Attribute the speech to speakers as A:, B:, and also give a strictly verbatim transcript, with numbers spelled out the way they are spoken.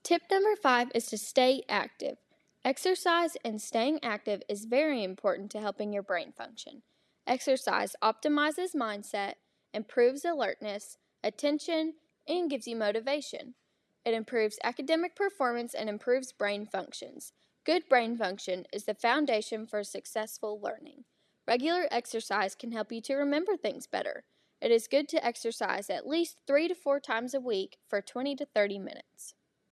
A: Tip number five is to stay active. Exercise and staying active is very important to helping your brain function. Exercise optimizes mindset, improves alertness, attention, and gives you motivation. It improves academic performance and improves brain functions. Good brain function is the foundation for successful learning. Regular exercise can help you to remember things better. It is good to exercise at least three to four times a week for twenty to thirty minutes.